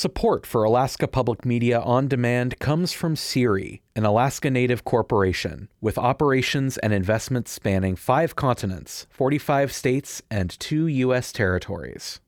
Support for Alaska Public Media on Demand comes from CIRI, an Alaska Native corporation with operations and investments spanning 5 continents, 45 states, and 2 U.S. territories.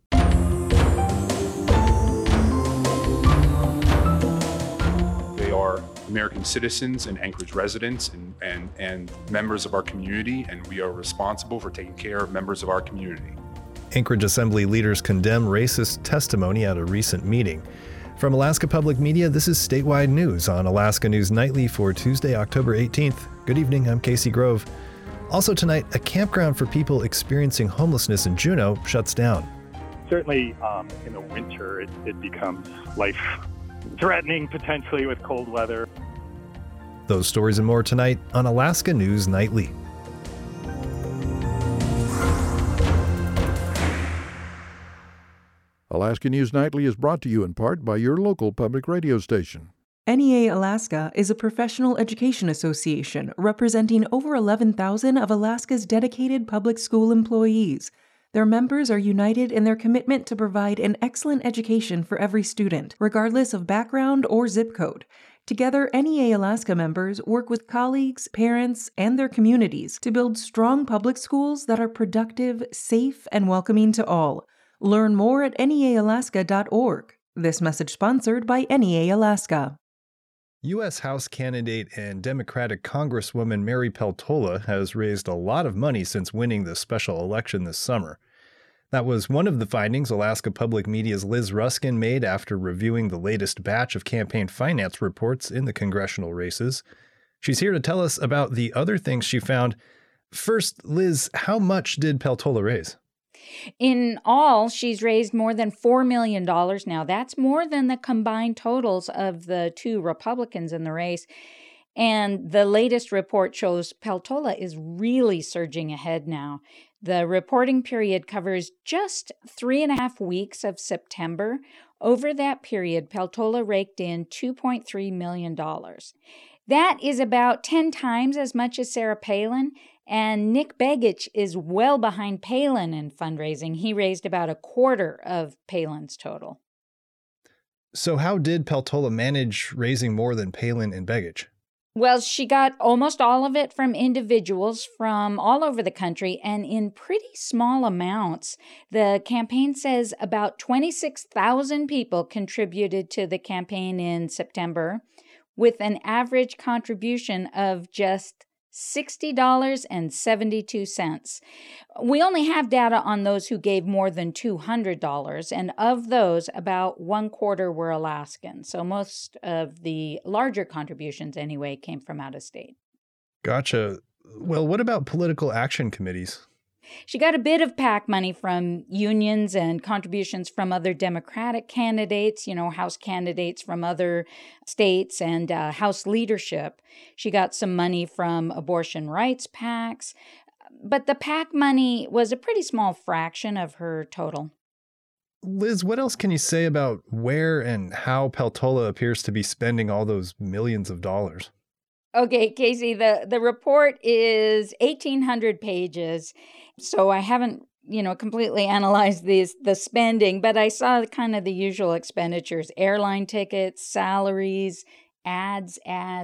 They are American citizens and Anchorage residents and members of our community, and we are responsible for taking care of members of our community. Anchorage Assembly leaders condemn racist testimony at a recent meeting. From Alaska Public Media, this is Statewide News on Alaska News Nightly for Tuesday, October 18th. Good evening, I'm Casey Grove. Also tonight, a campground for people experiencing homelessness in Juneau shuts down. Certainly in the winter, it becomes life-threatening potentially with cold weather. Those stories and more tonight on Alaska News Nightly. Alaska News Nightly is brought to you in part by your local public radio station. NEA Alaska is a professional education association representing over 11,000 of Alaska's dedicated public school employees. Their members are united in their commitment to provide an excellent education for every student, regardless of background or zip code. Together, NEA Alaska members work with colleagues, parents, and their communities to build strong public schools that are productive, safe, and welcoming to all. Learn more at neaalaska.org. This message sponsored by NEA Alaska. U.S. House candidate and Democratic Congresswoman Mary Peltola has raised a lot of money since winning the special election this summer. That was one of the findings Alaska Public Media's Liz Ruskin made after reviewing the latest batch of campaign finance reports in the congressional races. She's here to tell us about the other things she found. First, Liz, how much did Peltola raise? In all, she's raised more than $4 million now. That's more than the combined totals of the 2 Republicans in the race. And the latest report shows Peltola is really surging ahead now. The reporting period covers just 3.5 weeks of September. Over that period, Peltola raked in $2.3 million. That is about 10 times as much as Sarah Palin. And Nick Begich is well behind Palin in fundraising. He raised about a quarter of Palin's total. So how did Peltola manage raising more than Palin and Begich? Well, she got almost all of it from individuals from all over the country and in pretty small amounts. The campaign says about 26,000 people contributed to the campaign in September, with an average contribution of just $60.72. We only have data on those who gave more than $200, and of those, about 1/4 were Alaskan. So most of the larger contributions, anyway, came from out of state. Gotcha. Well, what about political action committees? She got a bit of PAC money from unions and contributions from other Democratic candidates, House candidates from other states and House leadership. She got some money from abortion rights PACs, but the PAC money was a pretty small fraction of her total. Liz, what else can you say about where and how Peltola appears to be spending all those millions of dollars? Okay, Casey, the report is 1,800 pages, so I haven't, completely analyzed the spending, but I saw kind of the usual expenditures: airline tickets, salaries, ads.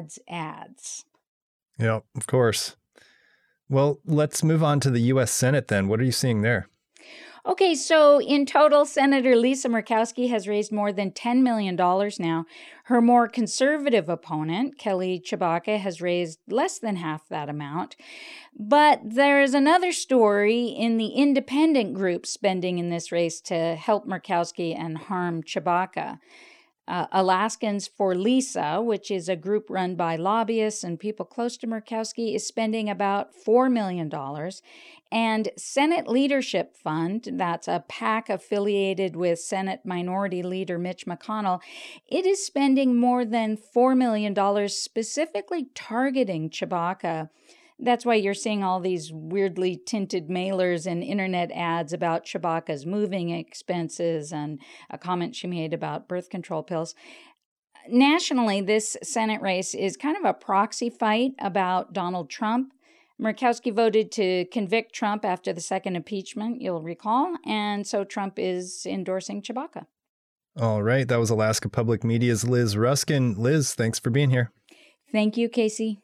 Yeah, of course. Well, let's move on to the U.S. Senate then. What are you seeing there? Okay, so in total, Senator Lisa Murkowski has raised more than $10 million now. Her more conservative opponent, Kelly Tshibaka, has raised less than half that amount. But there's another story in the independent group spending in this race to help Murkowski and harm Tshibaka. Alaskans for Lisa, which is a group run by lobbyists and people close to Murkowski, is spending about $4 million. And Senate Leadership Fund, that's a PAC affiliated with Senate Minority Leader Mitch McConnell, it is spending more than $4 million specifically targeting Tshibaka. That's why you're seeing all these weirdly tinted mailers and internet ads about Tshibaka's moving expenses and a comment she made about birth control pills. Nationally, this Senate race is kind of a proxy fight about Donald Trump. Murkowski voted to convict Trump after the second impeachment, you'll recall, and so Trump is endorsing Tshibaka. All right, that was Alaska Public Media's Liz Ruskin. Liz, thanks for being here. Thank you, Casey.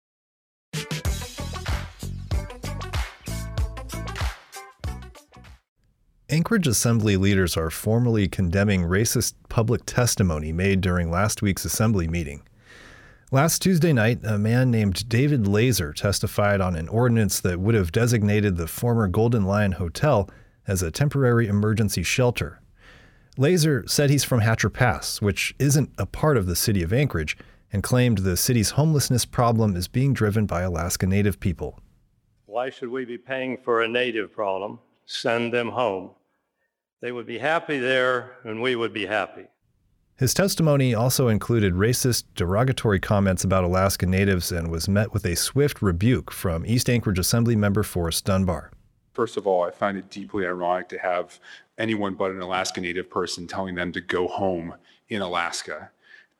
Anchorage Assembly leaders are formally condemning racist public testimony made during last week's Assembly meeting. Last Tuesday night, a man named David Laser testified on an ordinance that would have designated the former Golden Lion Hotel as a temporary emergency shelter. Laser said he's from Hatcher Pass, which isn't a part of the city of Anchorage, and claimed the city's homelessness problem is being driven by Alaska Native people. Why should we be paying for a Native problem? Send them home. They would be happy there, and we would be happy. His testimony also included racist, derogatory comments about Alaska Natives and was met with a swift rebuke from East Anchorage Assembly member Forrest Dunbar. First of all, I find it deeply ironic to have anyone but an Alaska Native person telling them to go home in Alaska.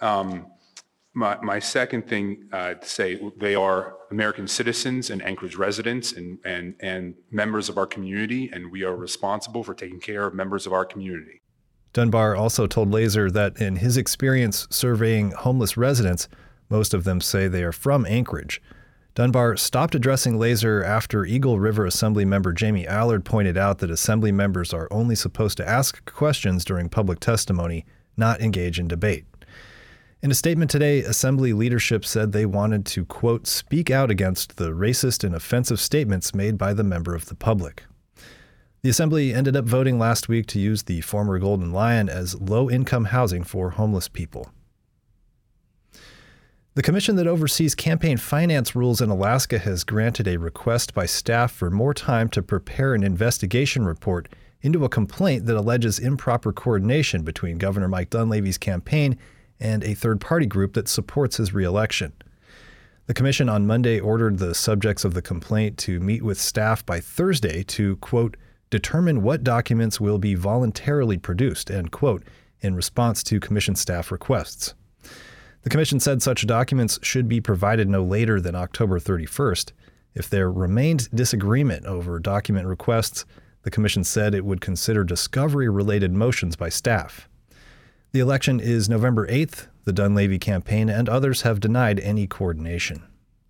My second thing to say, they are American citizens and Anchorage residents and members of our community, and we are responsible for taking care of members of our community. Dunbar also told Laser that in his experience surveying homeless residents, most of them say they are from Anchorage. Dunbar stopped addressing Laser after Eagle River Assembly member Jamie Allard pointed out that Assembly members are only supposed to ask questions during public testimony, not engage in debate. In a statement today, Assembly leadership said they wanted to, quote, speak out against the racist and offensive statements made by the member of the public. The Assembly ended up voting last week to use the former Golden Lion as low-income housing for homeless people. The commission that oversees campaign finance rules in Alaska has granted a request by staff for more time to prepare an investigation report into a complaint that alleges improper coordination between Governor Mike Dunleavy's campaign and a third-party group that supports his re-election. The commission on Monday ordered the subjects of the complaint to meet with staff by Thursday to, quote, determine what documents will be voluntarily produced, end quote, in response to commission staff requests. The commission said such documents should be provided no later than October 31st. If there remained disagreement over document requests, the commission said it would consider discovery-related motions by staff. The election is November 8th. The Dunleavy campaign and others have denied any coordination.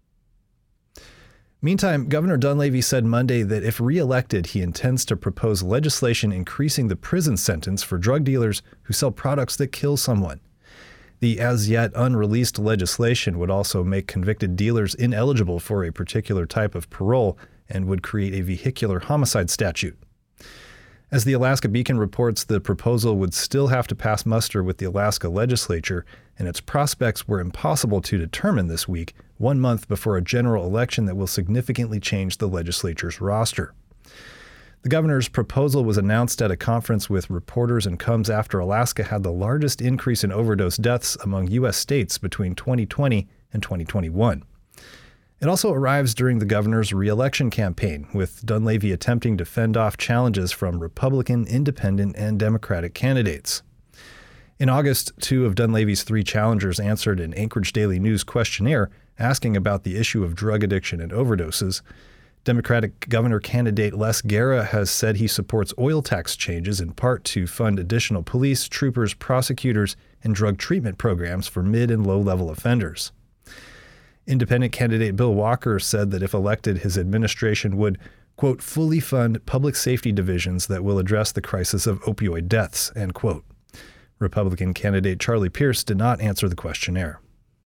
Meantime, Governor Dunleavy said Monday that if re-elected, he intends to propose legislation increasing the prison sentence for drug dealers who sell products that kill someone. The as-yet unreleased legislation would also make convicted dealers ineligible for a particular type of parole and would create a vehicular homicide statute. As the Alaska Beacon reports, the proposal would still have to pass muster with the Alaska legislature, and its prospects were impossible to determine this week, 1 month before a general election that will significantly change the legislature's roster. The governor's proposal was announced at a conference with reporters and comes after Alaska had the largest increase in overdose deaths among U.S. states between 2020 and 2021. It also arrives during the governor's re-election campaign, with Dunleavy attempting to fend off challenges from Republican, Independent, and Democratic candidates. In August, 2 of Dunleavy's 3 challengers answered an Anchorage Daily News questionnaire asking about the issue of drug addiction and overdoses. Democratic governor candidate Les Guerra has said he supports oil tax changes in part to fund additional police, troopers, prosecutors, and drug treatment programs for mid- and low-level offenders. Independent candidate Bill Walker said that if elected, his administration would, quote, fully fund public safety divisions that will address the crisis of opioid deaths, end quote. Republican candidate Charlie Pierce did not answer the questionnaire.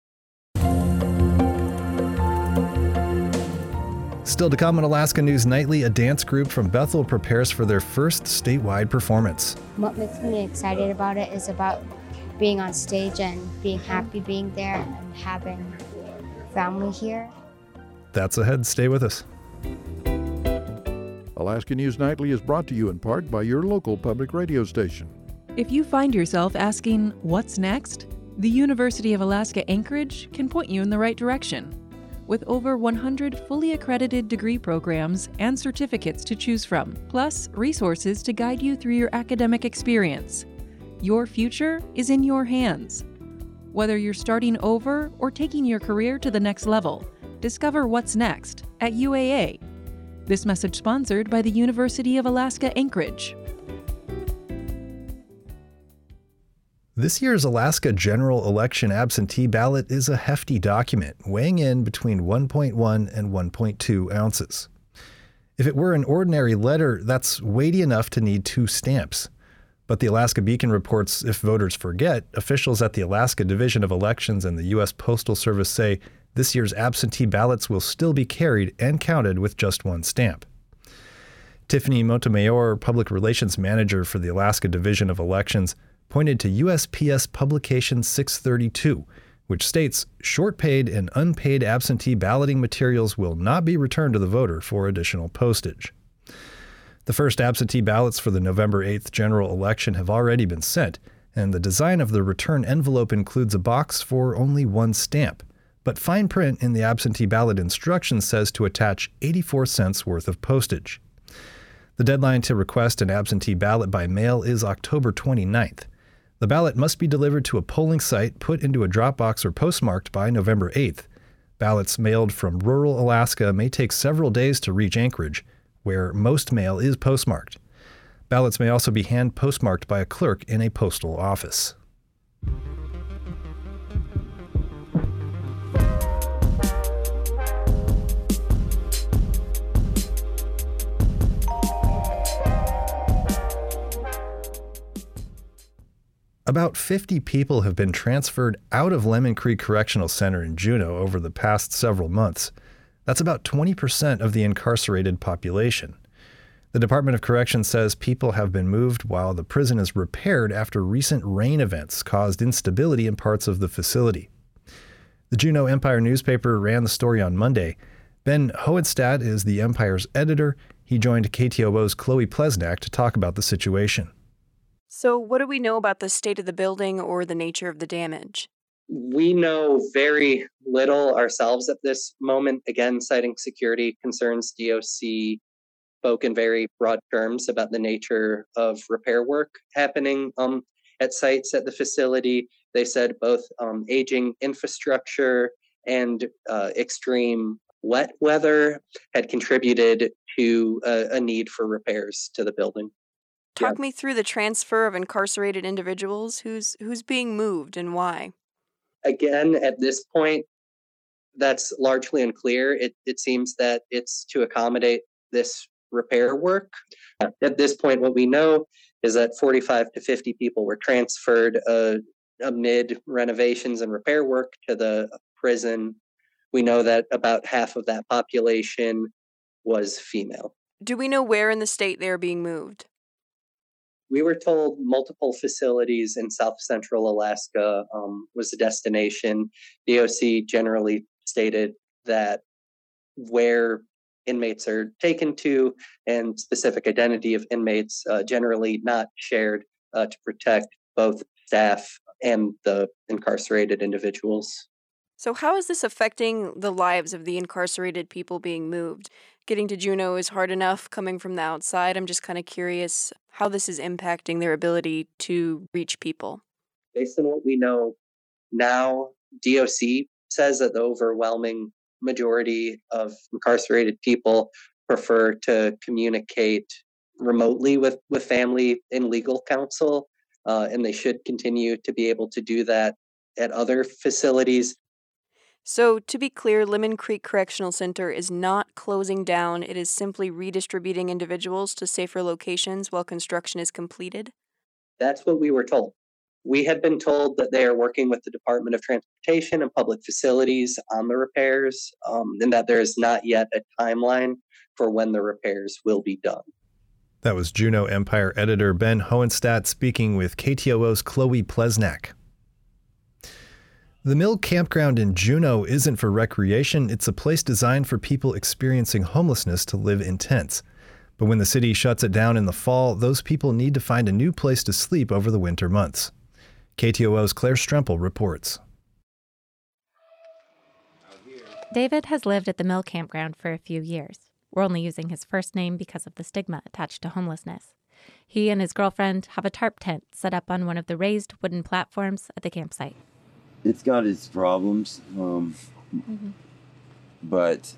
Still to come on Alaska News Nightly, a dance group from Bethel prepares for their first statewide performance. What makes me excited about it is about being on stage and being happy being there and having family here. That's ahead. Stay with us. Alaska News Nightly is brought to you in part by your local public radio station. If you find yourself asking, what's next? The University of Alaska Anchorage can point you in the right direction. With over 100 fully accredited degree programs and certificates to choose from, plus resources to guide you through your academic experience. Your future is in your hands. Whether you're starting over or taking your career to the next level, discover what's next at UAA. This message sponsored by the University of Alaska Anchorage. This year's Alaska general election absentee ballot is a hefty document, weighing in between 1.1 and 1.2 ounces. If it were an ordinary letter, that's weighty enough to need 2 stamps. But the Alaska Beacon reports if voters forget, officials at the Alaska Division of Elections and the U.S. Postal Service say this year's absentee ballots will still be carried and counted with just 1 stamp. Tiffany Montemayor, Public Relations Manager for the Alaska Division of Elections, pointed to USPS Publication 632, which states short-paid and unpaid absentee balloting materials will not be returned to the voter for additional postage. The first absentee ballots for the November 8th general election have already been sent, and the design of the return envelope includes a box for only 1 stamp. But fine print in the absentee ballot instructions says to attach 84 cents worth of postage. The deadline to request an absentee ballot by mail is October 29th. The ballot must be delivered to a polling site, put into a drop box, or postmarked by November 8th. Ballots mailed from rural Alaska may take several days to reach Anchorage, where most mail is postmarked. Ballots may also be hand postmarked by a clerk in a postal office. About 50 people have been transferred out of Lemon Creek Correctional Center in Juneau over the past several months. That's about 20% of the incarcerated population. The Department of Corrections says people have been moved while the prison is repaired after recent rain events caused instability in parts of the facility. The Juneau Empire newspaper ran the story on Monday. Ben Hohenstadt is the Empire's editor. He joined KTOO's Chloe Plesnak to talk about the situation. So what do we know about the state of the building or the nature of the damage? We know very little ourselves at this moment. Again, citing security concerns, DOC spoke in very broad terms about the nature of repair work happening at sites at the facility. They said both aging infrastructure and extreme wet weather had contributed to a need for repairs to the building. Talk me through the transfer of incarcerated individuals. Who's being moved and why? Again, at this point, that's largely unclear. It seems that it's to accommodate this repair work. At this point, what we know is that 45 to 50 people were transferred amid renovations and repair work to the prison. We know that about half of that population was female. Do we know where in the state they are being moved? We were told multiple facilities in South Central Alaska was the destination. DOC generally stated that where inmates are taken to and specific identity of inmates generally not shared to protect both staff and the incarcerated individuals. So how is this affecting the lives of the incarcerated people being moved? Getting to Juneau is hard enough coming from the outside. I'm just kind of curious how this is impacting their ability to reach people. Based on what we know now, DOC says that the overwhelming majority of incarcerated people prefer to communicate remotely with family and legal counsel, and they should continue to be able to do that at other facilities. So, to be clear, Lemon Creek Correctional Center is not closing down. It is simply redistributing individuals to safer locations while construction is completed? That's what we were told. We had been told that they are working with the Department of Transportation and Public Facilities on the repairs, and that there is not yet a timeline for when the repairs will be done. That was Juneau Empire editor Ben Hohenstadt speaking with KTOO's Chloe Plesnak. The Mill Campground in Juneau isn't for recreation. It's a place designed for people experiencing homelessness to live in tents. But when the city shuts it down in the fall, those people need to find a new place to sleep over the winter months. KTOO's Claire Strempel reports. David has lived at the Mill Campground for a few years. We're only using his first name because of the stigma attached to homelessness. He and his girlfriend have a tarp tent set up on one of the raised wooden platforms at the campsite. It's got its problems, but,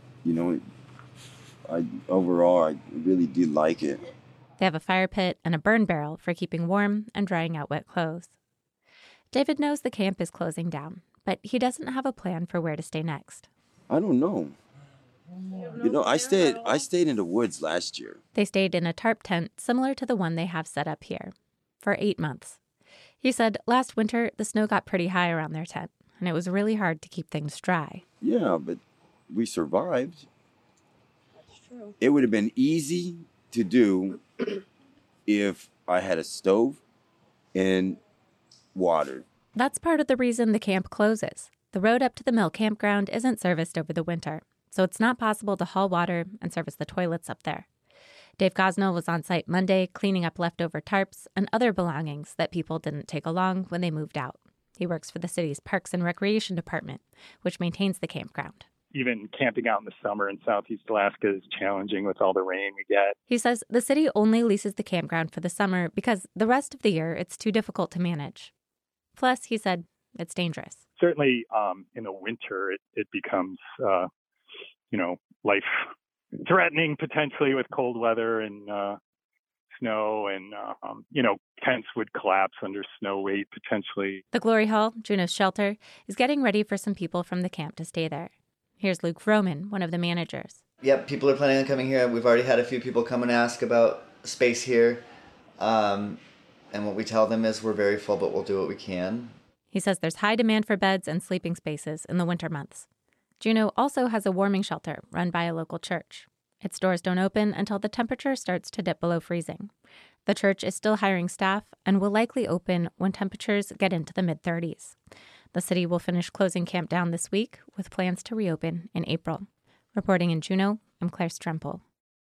overall, I really do like it. They have a fire pit and a burn barrel for keeping warm and drying out wet clothes. David knows the camp is closing down, but he doesn't have a plan for where to stay next. I don't know. I stayed in the woods last year. They stayed in a tarp tent similar to the one they have set up here for 8 months. He said last winter the snow got pretty high around their tent, and it was really hard to keep things dry. Yeah, but we survived. That's true. It would have been easy to do if I had a stove and water. That's part of the reason the camp closes. The road up to the mill campground isn't serviced over the winter, so it's not possible to haul water and service the toilets up there. Dave Gosnell was on site Monday cleaning up leftover tarps and other belongings that people didn't take along when they moved out. He works for the city's Parks and Recreation Department, which maintains the campground. Even camping out in the summer in Southeast Alaska is challenging with all the rain we get. He says the city only leases the campground for the summer because the rest of the year it's too difficult to manage. Plus, he said, it's dangerous. Certainly in the winter, it becomes, life-threatening potentially with cold weather and snow and, tents would collapse under snow weight potentially. The Glory Hall, Juneau's shelter, is getting ready for some people from the camp to stay there. Here's Luke Vroman, one of the managers. Yep, people are planning on coming here. We've already had a few people come and ask about space here. And what we tell them is we're very full, but we'll do what we can. He says there's high demand for beds and sleeping spaces in the winter months. Juneau also has a warming shelter run by a local church. Its doors don't open until the temperature starts to dip below freezing. The church is still hiring staff and will likely open when temperatures get into the mid-30s. The city will finish closing camp down this week with plans to reopen in April. Reporting in Juneau, I'm Claire Strempel.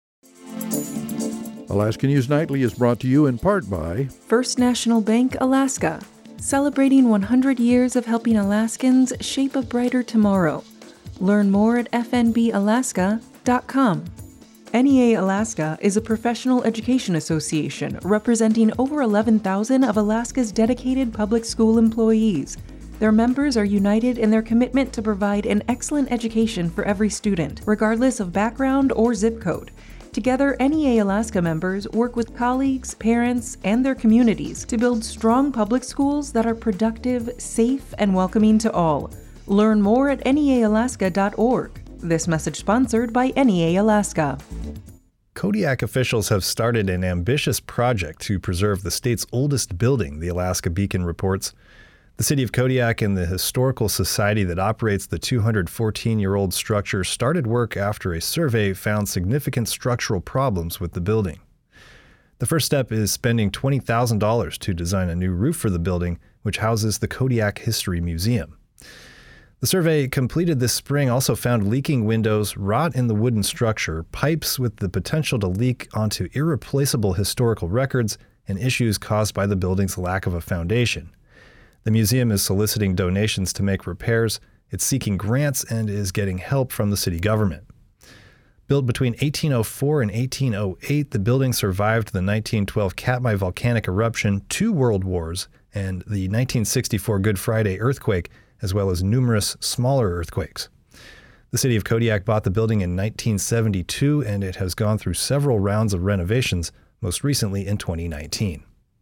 Alaska News Nightly is brought to you in part by First National Bank, Alaska, celebrating 100 years of helping Alaskans shape a brighter tomorrow. Learn more at fnbalaska.com. NEA Alaska is a professional education association representing over 11,000 of Alaska's dedicated public school employees. Their members are united in their commitment to provide an excellent education for every student, regardless of background or zip code. Together, NEA Alaska members work with colleagues, parents, and their communities to build strong public schools that are productive, safe, and welcoming to all. Learn more at neaalaska.org. This message sponsored by NEA Alaska. Kodiak officials have started an ambitious project to preserve the state's oldest building, the Alaska Beacon reports. The city of Kodiak and the historical society that operates the 214-year-old structure started work after a survey found significant structural problems with the building. The first step is spending $20,000 to design a new roof for the building, which houses the Kodiak History Museum. The survey completed this spring also found leaking windows, rot in the wooden structure, pipes with the potential to leak onto irreplaceable historical records, and issues caused by the building's lack of a foundation. The museum is soliciting donations to make repairs, it's seeking grants, and is getting help from the city government. Built between 1804 and 1808, the building survived the 1912 Katmai volcanic eruption, 2 world wars, and the 1964 Good Friday earthquake, as well as numerous smaller earthquakes. The city of Kodiak bought the building in 1972, and it has gone through several rounds of renovations, most recently in 2019.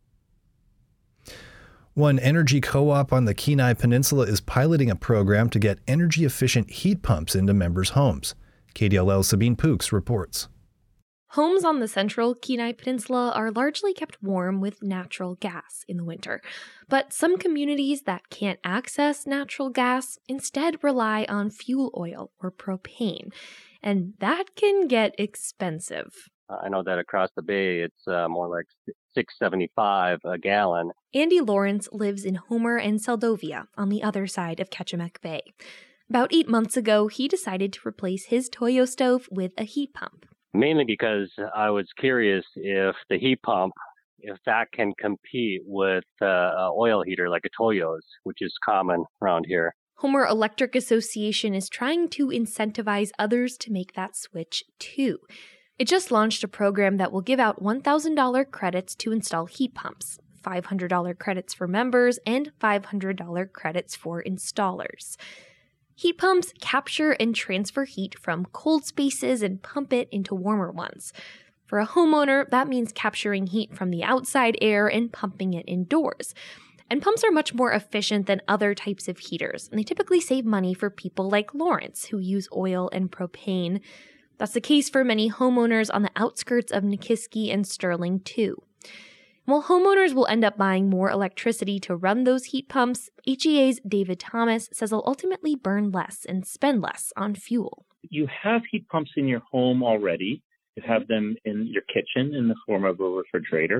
One energy co-op on the Kenai Peninsula is piloting a program to get energy-efficient heat pumps into members' homes. KDLL's Sabine Pooks reports. Homes on the central Kenai Peninsula are largely kept warm with natural gas in the winter, but some communities that can't access natural gas instead rely on fuel oil or propane, and that can get expensive. I know that across the bay it's more like $6.75 a gallon. Andy Lawrence lives in Homer and Seldovia on the other side of Ketchimek Bay. About 8 months ago, he decided to replace his Toyo stove with a heat pump. Mainly because I was curious if the heat pump, if that can compete with an oil heater like a Toyo's, which is common around here. Homer Electric Association is trying to incentivize others to make that switch too. It just launched a program that will give out $1,000 credits to install heat pumps, $500 credits for members, and $500 credits for installers. Heat pumps capture and transfer heat from cold spaces and pump it into warmer ones. For a homeowner, that means capturing heat from the outside air and pumping it indoors. And pumps are much more efficient than other types of heaters, and they typically save money for people like Lawrence, who use oil and propane. That's the case for many homeowners on the outskirts of Nikiski and Sterling, too. While homeowners will end up buying more electricity to run those heat pumps, HEA's David Thomas says they'll ultimately burn less and spend less on fuel. You have heat pumps in your home already. You have them in your kitchen in the form of a refrigerator,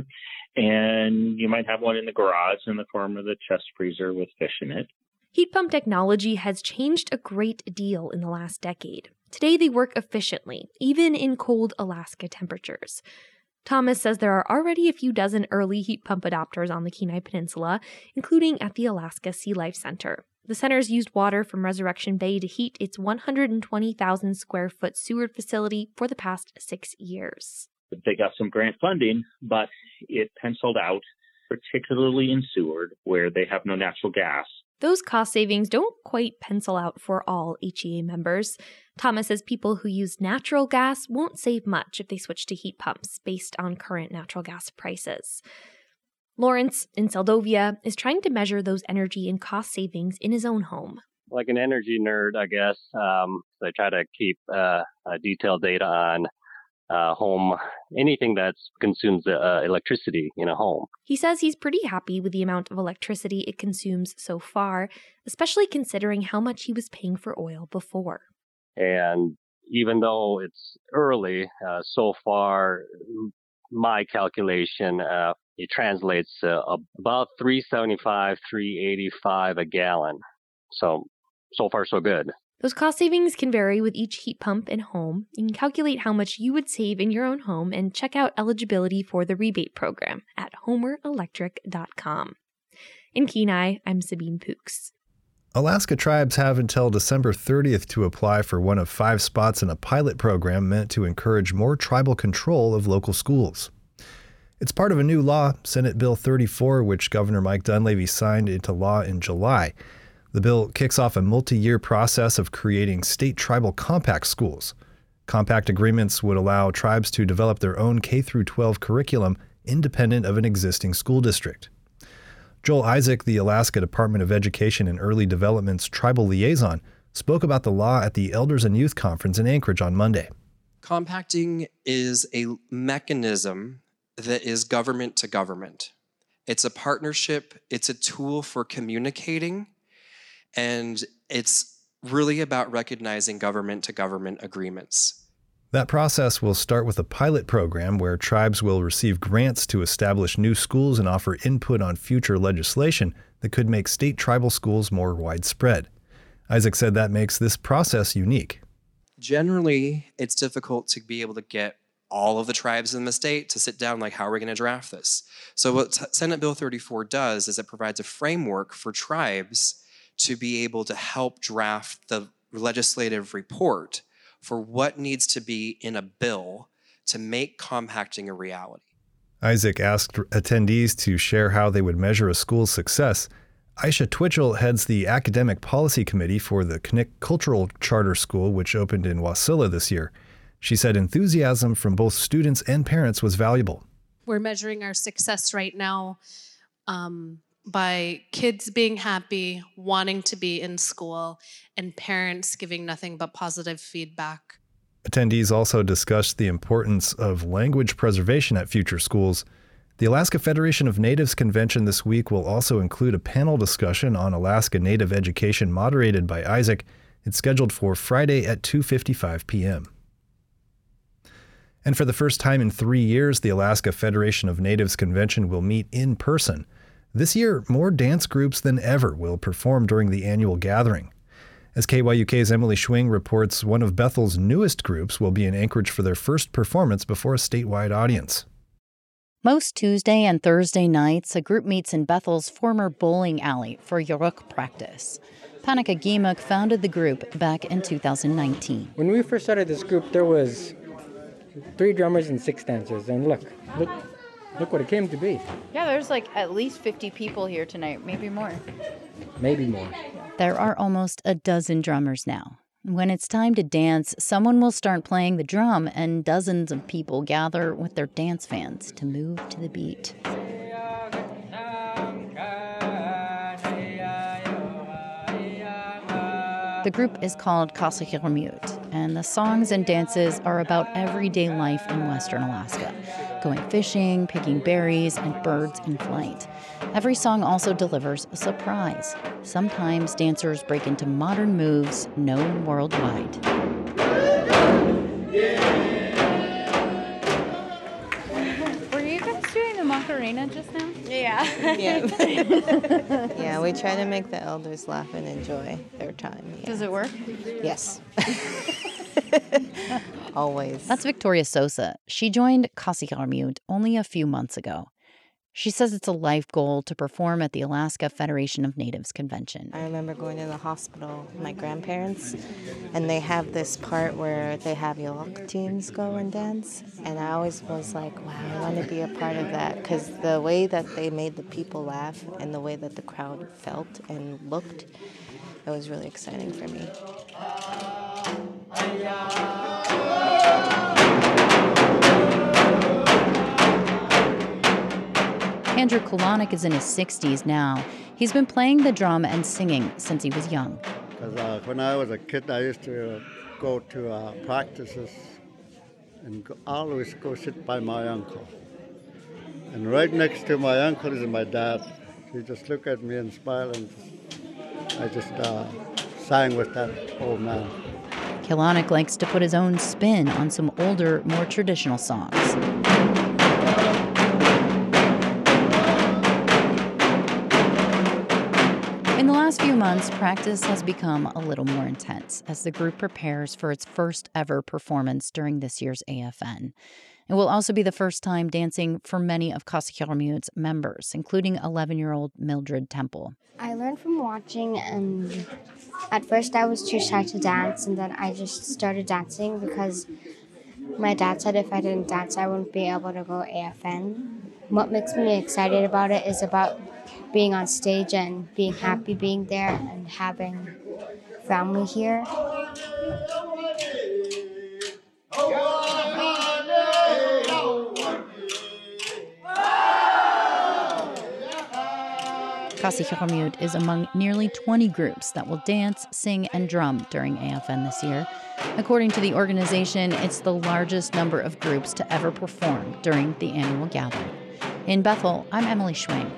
and you might have one in the garage in the form of the chest freezer with fish in it. Heat pump technology has changed a great deal in the last decade. Today they work efficiently, even in cold Alaska temperatures. Thomas says there are already a few dozen early heat pump adopters on the Kenai Peninsula, including at the Alaska Sea Life Center. The center's used water from Resurrection Bay to heat its 120,000 square foot sewer facility for the past 6 years. They got some grant funding, but it penciled out, particularly in Seward, where they have no natural gas. Those cost savings don't quite pencil out for all HEA members. Thomas says people who use natural gas won't save much if they switch to heat pumps based on current natural gas prices. Lawrence, in Seldovia, is trying to measure those energy and cost savings in his own home. Like an energy nerd, I guess, I try to keep detailed data on home, anything that consumes electricity in a home. He says he's pretty happy with the amount of electricity it consumes so far, especially considering how much he was paying for oil before. And even though it's early, so far, my calculation, it translates about $3.75, $3.85 a gallon. So far, so good. Those cost savings can vary with each heat pump and home. You can calculate how much you would save in your own home and check out eligibility for the rebate program at homerelectric.com. In Kenai, I'm Sabine Pooks. Alaska tribes have until December 30th to apply for one of 5 spots in a pilot program meant to encourage more tribal control of local schools. It's part of a new law, Senate Bill 34, which Governor Mike Dunleavy signed into law in July. The bill kicks off a multi-year process of creating state tribal compact schools. Compact agreements would allow tribes to develop their own K-12 curriculum independent of an existing school district. Joel Isaac, the Alaska Department of Education and Early Development's tribal liaison, spoke about the law at the Elders and Youth Conference in Anchorage on Monday. Compacting is a mechanism that is government to government. It's a partnership, it's a tool for communicating, and it's really about recognizing government to government agreements. That process will start with a pilot program where tribes will receive grants to establish new schools and offer input on future legislation that could make state tribal schools more widespread. Isaac said that makes this process unique. Generally, it's difficult to be able to get all of the tribes in the state to sit down, like, how are we going to draft this? So what Senate Bill 34 does is it provides a framework for tribes to be able to help draft the legislative report for what needs to be in a bill to make compacting a reality. Isaac asked attendees to share how they would measure a school's success. Aisha Twitchell heads the Academic Policy Committee for the Knik Cultural Charter School, which opened in Wasilla this year. She said enthusiasm from both students and parents was valuable. We're measuring our success right now by kids being happy, wanting to be in school, and parents giving nothing but positive feedback. Attendees also discussed the importance of language preservation at future schools. The Alaska Federation of Natives Convention this week will also include a panel discussion on Alaska Native education moderated by Isaac. It's scheduled for Friday at 2:55 p.m. And for the first time in 3 years, the Alaska Federation of Natives Convention will meet in person. This year, more dance groups than ever will perform during the annual gathering. As KYUK's Emily Schwing reports, one of Bethel's newest groups will be in Anchorage for their first performance before a statewide audience. Most Tuesday and Thursday nights, a group meets in Bethel's former bowling alley for Yoruk practice. Panika Gimuk founded the group back in 2019. When we first started this group, there was 3 drummers and 6 dancers, and look what it came to be. Yeah, there's like at least 50 people here tonight, maybe more. Maybe more. There are almost a dozen drummers now. When it's time to dance, someone will start playing the drum and dozens of people gather with their dance fans to move to the beat. The group is called Qasigilamut, and the songs and dances are about everyday life in western Alaska, going fishing, picking berries, and birds in flight. Every song also delivers a surprise. Sometimes dancers break into modern moves known worldwide. Were you guys doing the Macarena just now? Yeah. Yeah, we try to make the elders laugh and enjoy their time. Yeah. Does it work? Yes. Always. That's Victoria Sosa. She joined Qasigilamut only a few months ago. She says it's a life goal to perform at the Alaska Federation of Natives Convention. I remember going to the hospital with my grandparents, and they have this part where they have Yolok teams go and dance. And I always was like, wow, I want to be a part of that, because the way that they made the people laugh and the way that the crowd felt and looked, it was really exciting for me. Andrew Kolonik is in his 60s now. He's been playing the drum and singing since he was young. Because when I was a kid, I used to go to practices and always go sit by my uncle. And right next to my uncle is my dad. He just looked at me and smiled, and I just sang with that old man. Kolonik likes to put his own spin on some older, more traditional songs. In the last few months, practice has become a little more intense as the group prepares for its first ever performance during this year's AFN. It will also be the first time dancing for many of Qasigilamut's members, including 11-year-old Mildred Temple. I learned from watching, and at first I was too shy to dance, and then I just started dancing because my dad said if I didn't dance, I wouldn't be able to go AFN. What makes me excited about it is about being on stage and being happy being there and having family here. Qasigilamut is among nearly 20 groups that will dance, sing, and drum during AFN this year. According to the organization, it's the largest number of groups to ever perform during the annual gathering. In Bethel, I'm Emily Schwing.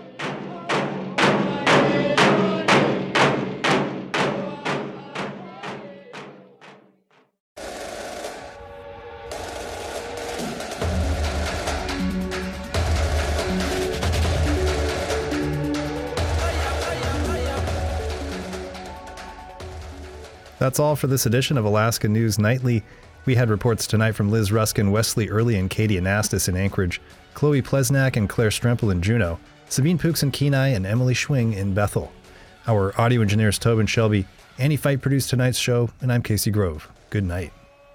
That's all for this edition of Alaska News Nightly. We had reports tonight from Liz Ruskin, Wesley Early, and Katie Anastas in Anchorage, Chloe Plesnak and Claire Strempel in Juneau, Sabine Pooks in Kenai, and Emily Schwing in Bethel. Our audio engineer is Tobin Shelby. Annie Fight produced tonight's show, and I'm Casey Grove. Good night.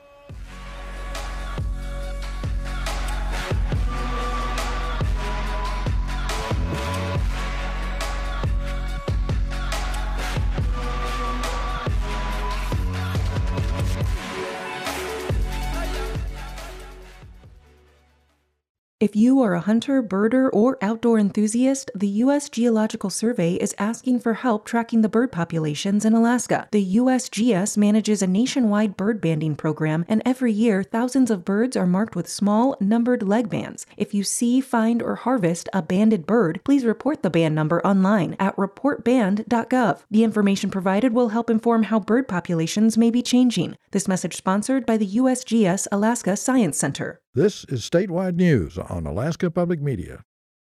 If you are a hunter, birder, or outdoor enthusiast, the U.S. Geological Survey is asking for help tracking the bird populations in Alaska. The USGS manages a nationwide bird banding program, and every year thousands of birds are marked with small, numbered leg bands. If you see, find, or harvest a banded bird, please report the band number online at reportband.gov. The information provided will help inform how bird populations may be changing. This message sponsored by the USGS Alaska Science Center. This is Statewide News on Alaska Public Media.